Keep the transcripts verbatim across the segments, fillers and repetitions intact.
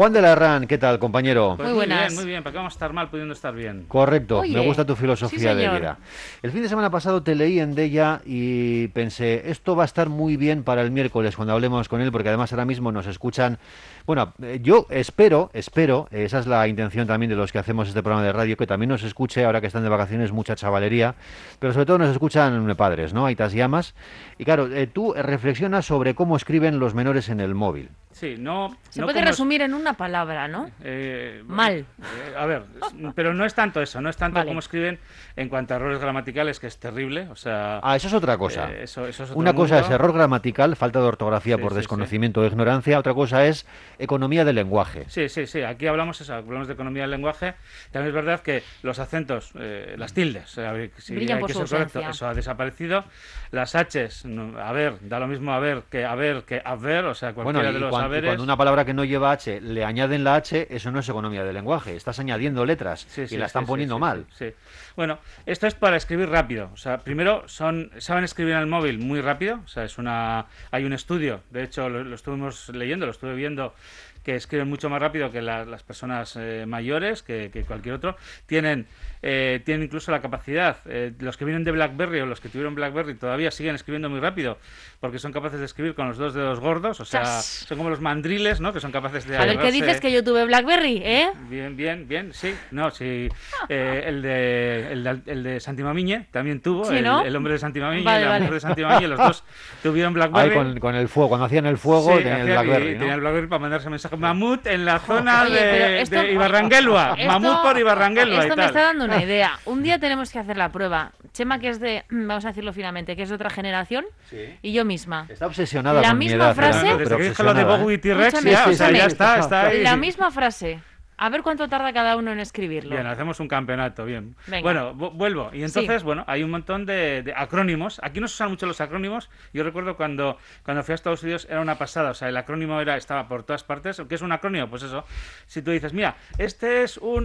Juan de la Herrán, ¿qué tal, compañero? Pues muy muy buenas. bien, muy bien. ¿Para qué vamos a estar mal pudiendo estar bien? Correcto, Oye, me gusta tu sí, filosofía de señor. vida. El fin de semana pasado te leí en Deia y pensé, esto va a estar muy bien para el miércoles cuando hablemos con él, porque además ahora mismo nos escuchan. Bueno, eh, yo espero, espero, eh, esa es la intención también de los que hacemos este programa de radio, que también nos escuche, ahora que están de vacaciones, mucha chavalería, pero sobre todo nos escuchan padres, ¿no? Aitas y amas. Y claro, eh, tú reflexionas sobre cómo escriben los menores en el móvil. Sí, no... Se no puede como es- resumir en una palabra, ¿no? eh, Mal. eh, a ver, es- pero no es tanto eso, no es tanto Vale. como escriben en cuanto a errores gramaticales, que es terrible, o sea... Ah, eso es otra cosa. eh, eso, eso es otro Una cosa mundo. es error gramatical, falta de ortografía Sí, por sí, desconocimiento o ignorancia, otra cosa es economía del lenguaje. Sí, sí, sí, aquí hablamos eso, hablamos de economía del lenguaje. También es verdad que los acentos, eh, las tildes, eh, si Brillan hay por que su ser correcto, ausencia. eso ha desaparecido. Las H's, no, a ver, da lo mismo a ver que a ver que a ver, o sea, cualquiera Bueno, y, de los cuan- y haberes. cuando una palabra que no lleva H le añaden la H, eso no es economía del lenguaje, estás añadiendo letras Sí, sí, y la están sí, sí, poniendo sí, mal. sí, sí. Bueno, esto es para escribir rápido. O sea, primero son saben escribir en el móvil muy rápido. O sea, es una hay un estudio. De hecho, lo, lo estuvimos leyendo, lo estuve viendo, que escriben mucho más rápido que la- las personas eh, mayores, que, que cualquier otro. Tienen eh, tienen incluso la capacidad. eh, los que vienen de BlackBerry o los que tuvieron BlackBerry todavía siguen escribiendo muy rápido, porque son capaces de escribir con los dos dedos gordos. O sea, Chas. son como los mandriles, ¿no? Que son capaces de A ver qué agarrarse- dices que yo tuve BlackBerry, ¿eh? Bien, bien, bien, sí. No, sí. eh, el, de, el, de, el de Santi Mamiñe también tuvo. Sí, el, ¿no? el hombre de Santi Mamiñe Vale, y la vale. mujer de Santi Mamiñe, los dos tuvieron Ahí BlackBerry. con, con el fuego, cuando hacían el fuego Sí, tenían el hacía- y BlackBerry, tenía el ¿no? BlackBerry para mandarse mensajes. Mamut en la zona Oye, pero de, esto- de Ibarranguelua. Esto- Mamut por Ibarranguelua Esto y me tal. está dando una idea. Un día tenemos que hacer la prueba. Chema, que es de, vamos a decirlo finamente, que es de otra generación, Sí. y yo misma. Está obsesionada La con mi misma edad, frase- Fernando, Desde pero que dijo lo de obsesionada, Bogu ¿eh? y T-Rex, Escúchame, ya, o sea, escúchame. ya está, está ahí. La misma frase. A ver cuánto tarda cada uno en escribirlo. Bien, hacemos un campeonato, bien. Venga. Bueno, vu- vuelvo. Y entonces, Sí. bueno, hay un montón de, de acrónimos. Aquí no se usan mucho los acrónimos. Yo recuerdo cuando, cuando fui a Estados Unidos era una pasada. O sea, el acrónimo era estaba por todas partes. ¿Qué es un acrónimo? Pues eso. Si tú dices, mira, este es un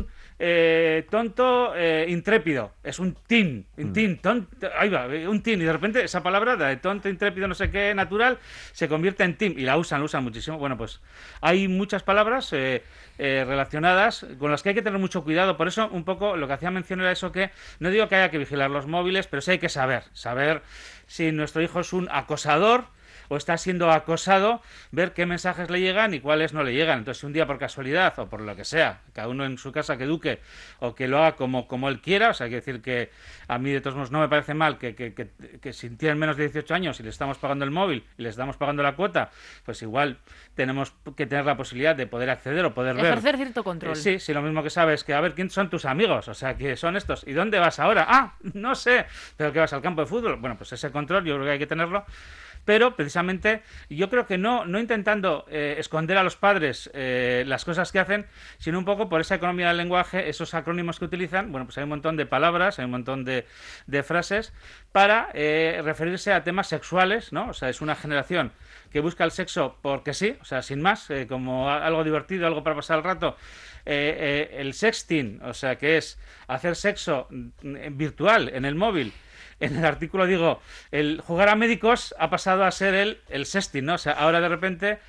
eh, tonto eh, intrépido. Es un tin. Un tin, tonto. Ahí va, eh, un tin. Y de repente esa palabra de tonto, intrépido, no sé qué, natural, se convierte en tin. Y la usan, la usan muchísimo. Bueno, pues hay muchas palabras eh, eh, relacionadas con las que hay que tener mucho cuidado. Por eso, un poco lo que hacía mención era eso, que no digo que haya que vigilar los móviles, pero sí hay que saber, saber si nuestro hijo es un acosador o está siendo acosado, ver qué mensajes le llegan y cuáles no le llegan. Entonces, si un día por casualidad o por lo que sea, cada uno en su casa que eduque o que lo haga como, como él quiera, o sea, hay que decir que a mí de todos modos no me parece mal que, que, que, que si tienen menos de dieciocho años y le estamos pagando el móvil y le estamos pagando la cuota, pues igual tenemos que tener la posibilidad de poder acceder o poder ver. Ejercer cierto control. Eh, sí, sí, lo mismo que sabes que, a ver, ¿quién son tus amigos? O sea, que son estos. ¿Y dónde vas ahora? Ah, no sé. ¿Pero que vas al campo de fútbol? Bueno, pues ese control yo creo que hay que tenerlo. Pero precisamente yo creo que no, no intentando eh, esconder a los padres eh, las cosas que hacen, sino un poco por esa economía del lenguaje, esos acrónimos que utilizan. Bueno, pues hay un montón de palabras, hay un montón de, de frases para eh, referirse a temas sexuales, ¿no? O sea, es una generación que busca el sexo porque sí, o sea, sin más, eh, como a- algo divertido, algo para pasar el rato. Eh, eh, el sexting, o sea, que es hacer sexo mm, virtual en el móvil. En el artículo digo, el jugar a médicos ha pasado a ser el, el sexting, ¿no? O sea, ahora de repente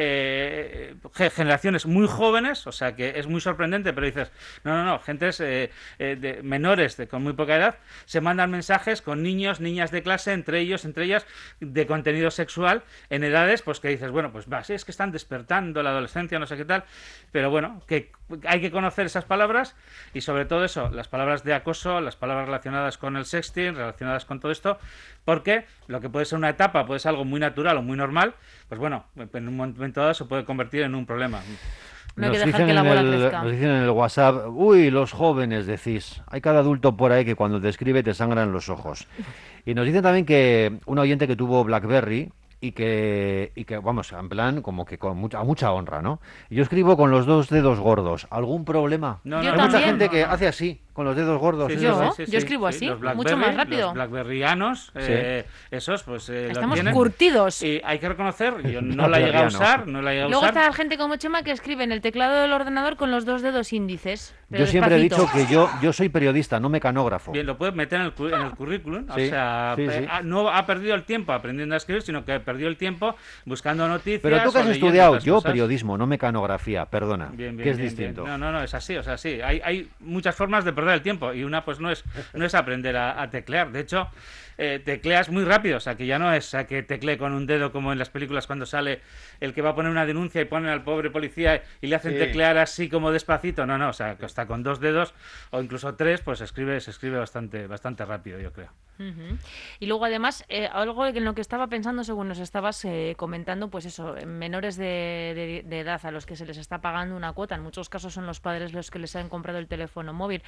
eh, ge- generaciones muy jóvenes, o sea, que es muy sorprendente, pero dices, no, no, no, gentes eh, eh, de, menores de, con muy poca edad, se mandan mensajes con niños, niñas de clase, entre ellos, entre ellas, de contenido sexual en edades, pues que dices, bueno, pues va, sí, es que están despertando la adolescencia, no sé qué tal, pero bueno, que hay que conocer esas palabras y sobre todo eso, las palabras de acoso, las palabras relacionadas con el sexting, relacionadas con todo esto, porque lo que puede ser una etapa, puede ser algo muy natural o muy normal, pues bueno, en un momento dado se puede convertir en un problema. No hay que Nos dejar dicen que la en bola el- crezca. Nos dicen en el WhatsApp, uy, los jóvenes, decís. Hay cada adulto por ahí que cuando te escribe te sangran los ojos. Y nos dicen también que un oyente que tuvo BlackBerry y que, y que vamos, en plan, como que con mucha, a mucha honra, ¿no? Y yo escribo con los dos dedos gordos. ¿Algún problema? No, Yo Hay mucha también. gente que no, no. hace así. con los dedos gordos. Sí, ¿es sí, verdad? Yo, sí, sí, yo sí, escribo sí, así, los mucho más rápido. Los blackberryanos, eh, esos pues eh, lo Estamos tienen. curtidos. Y hay que reconocer, yo no la he llegado a usar, no la he llegado a Luego usar. está la gente como Chema que escribe en el teclado del ordenador con los dos dedos índices. Pero Yo siempre he despacito. dicho que yo, yo soy periodista, no mecanógrafo. Bien, lo puedes meter en el, cu- en el currículum. Sí, o sea, sí, eh, sí. ah, no ha perdido el tiempo aprendiendo a escribir, sino que perdió el tiempo buscando noticias. Pero tú que o has leyendo estudiado, otras yo cosas. periodismo, no mecanografía, perdona, Bien, bien, que es bien, distinto. bien. No, no, no, es así, o sea, sí. Hay, hay muchas formas de perder el tiempo y una pues no es, no es aprender a, a teclear. De hecho, eh, tecleas muy rápido, o sea, que ya no es a que teclee con un dedo como en las películas cuando sale el que va a poner una denuncia y ponen al pobre policía y le hacen Sí. teclear así como despacito. No, no, o sea, que hasta con dos dedos o incluso tres, pues escribe, se escribe bastante, bastante rápido, yo creo. Ujú. Y luego además, eh, algo en lo que estaba pensando según nos estabas eh, comentando, pues eso, menores de, de- de edad a los que se les está pagando una cuota, en muchos casos son los padres los que les han comprado el teléfono móvil.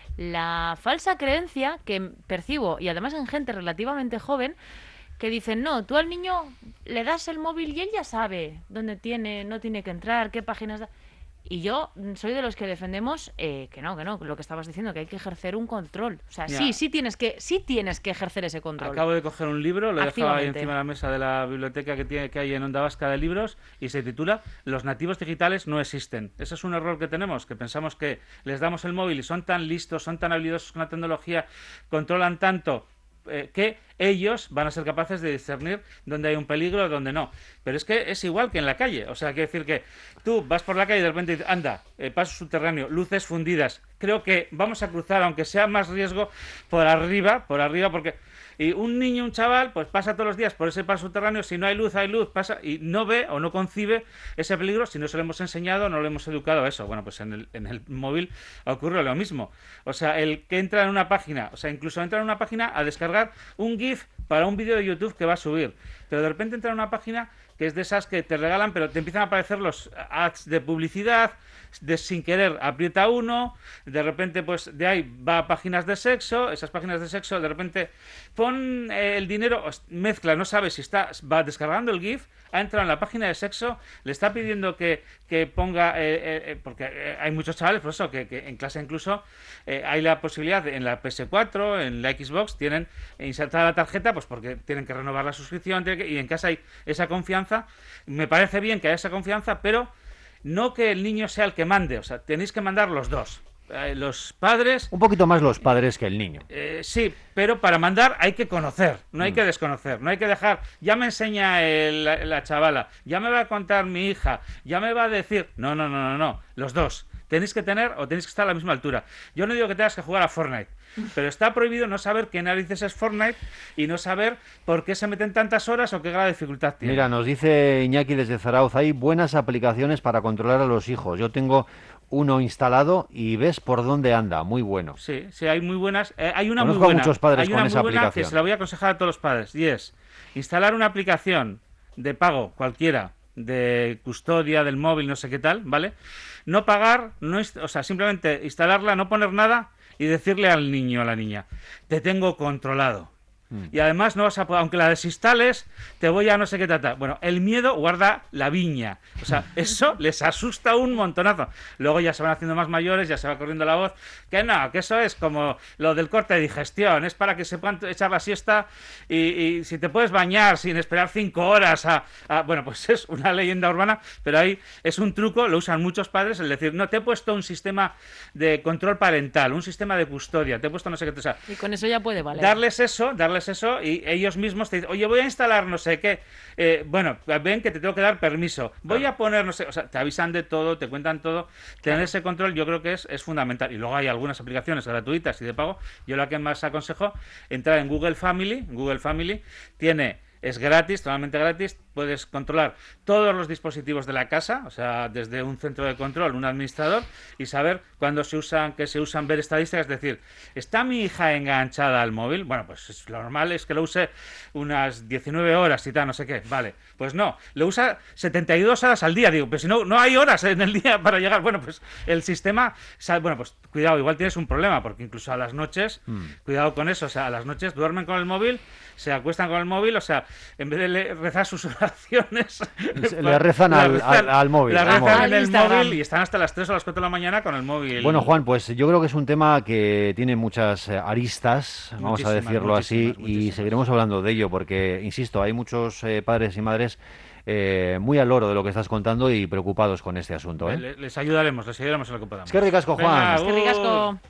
La falsa creencia que percibo, y además en gente relativamente joven, que dicen, no, tú al niño le das el móvil y él ya sabe dónde tiene, no tiene que entrar, qué páginas da. Y yo mm, soy de los que defendemos eh, que no, que no, lo que estabas diciendo, que hay que ejercer un control. O sea, Ya. sí, sí tienes que, sí tienes que ejercer ese control. Acabo de coger un libro, lo he dejado ahí Activamente. encima de la mesa de la biblioteca que, tiene, que hay en Onda Vasca de libros y se titula Los nativos digitales no existen. Ese es un error que tenemos, que pensamos que les damos el móvil y son tan listos, son tan habilidosos con la tecnología, controlan tanto eh, que ellos van a ser capaces de discernir dónde hay un peligro y dónde no. Pero es que es igual que en la calle. O sea, quiere decir que tú vas por la calle y de repente dices, anda, eh, paso subterráneo, luces fundidas. Creo que vamos a cruzar, aunque sea más riesgo, por arriba, por arriba, porque... Y un niño, un chaval, pues pasa todos los días por ese paso subterráneo, si no hay luz, hay luz, pasa y no ve o no concibe ese peligro si no se lo hemos enseñado, no lo hemos educado a eso. Bueno, pues en el, en el móvil ocurre lo mismo. O sea, el que entra en una página, o sea, incluso entra en una página a descargar un GIF para un vídeo de YouTube que va a subir. Pero de repente entra en una página que es de esas que te regalan, pero te empiezan a aparecer los ads de publicidad, de sin querer aprieta uno, de repente pues de ahí va a páginas de sexo, esas páginas de sexo de repente pon eh, el dinero, mezcla, no sabes si está, va descargando el GIF, ha entrado en la página de sexo, le está pidiendo que, que ponga, eh, eh, porque eh, hay muchos chavales, por eso, que, que en clase incluso eh, hay la posibilidad, de- en la P S cuatro, en la Xbox, tienen insertada la tarjeta, pues porque tienen que renovar la suscripción, tienen que- y en casa hay esa confianza. Me parece bien que haya esa confianza, pero no que el niño sea el que mande, o sea, tenéis que mandar los dos. Eh, los padres, Un poquito más los padres que el niño. eh, sí, pero para mandar hay que conocer, no hay que desconocer, no hay que dejar, ya me enseña el- la, la chavala, ya me va a contar mi hija, ya me va a decir, no, no, no, no, no, los dos. Tenéis que tener o tenéis que estar a la misma altura. Yo no digo que tengas que jugar a Fortnite, pero está prohibido no saber qué narices es Fortnite y no saber por qué se meten tantas horas o qué grado de dificultad tiene. Mira, nos dice Iñaki desde Zarauz, hay buenas aplicaciones para controlar a los hijos. Yo tengo uno instalado y ves por dónde anda, muy bueno. Sí, sí, hay muy buenas. eh, hay una Conozco muy a buena. muchos padres hay una con muy esa buena que aplicación. se la voy a aconsejar a todos los padres. Y es instalar una aplicación de pago cualquiera, de custodia del móvil, no sé qué tal, ¿vale? No pagar, no inst- o sea, simplemente instalarla, no poner nada y decirle al niño o a la niña, te tengo controlado. Y además no vas a poder, aunque la desinstales, te voy a no sé qué tratar. Bueno, el miedo guarda la viña. O sea, eso les asusta un montonazo. Luego ya se van haciendo más mayores, ya se va corriendo la voz. Que no, que eso es como lo del corte de digestión. Es para que se puedan echar la siesta y, y si te puedes bañar sin esperar cinco horas a, a- Bueno, pues es una leyenda urbana, pero ahí es un truco, lo usan muchos padres, el decir, no, te he puesto un sistema de control parental, un sistema de custodia, te he puesto no sé qué. O sea, Y con eso ya puede valer. darles eso, darles eso y ellos mismos te dicen, oye, voy a instalar no sé qué. Eh, bueno, ven que te tengo que dar permiso. Voy a poner, no sé, o sea, te avisan de todo, te cuentan todo. Tener ese control yo creo que es, es fundamental. Y luego hay algunas aplicaciones gratuitas y de pago. Yo la que más aconsejo, entrar en Google Family. Google Family tiene... Es gratis, totalmente gratis. Puedes controlar todos los dispositivos de la casa, o sea, desde un centro de control, un administrador, y saber cuándo se usan, que se usan, ver estadísticas. Es decir, ¿está mi hija enganchada al móvil? Bueno, pues es- lo normal es que lo use unas diecinueve horas y tal, no sé qué. Vale, pues no, lo usa setenta y dos horas al día. Digo, pero si no, no hay horas en el día para llegar. Bueno, pues el sistema, sa- bueno, pues cuidado, igual tienes un problema, porque incluso a las noches, cuidado con eso, o sea, a las noches duermen con el móvil, se acuestan con el móvil, o sea, en vez de le- rezar sus oraciones. Le rezan al, al, al móvil. Le al rezan móvil. en Al el Instagram. móvil y están hasta las tres o las cuatro de la mañana con el móvil. Bueno, Juan, pues yo creo que es un tema que tiene muchas eh, aristas, vamos a Muchísimas, decirlo así, muchísimas, y muchísimas. seguiremos hablando de ello, porque, insisto, hay muchos eh, padres y madres eh, muy al loro de lo que estás contando y preocupados con este asunto, ¿eh? Le- Les ayudaremos, les ayudaremos en lo que podamos. Es que ricasco, Juan. Venga, Es que ricasco. agur.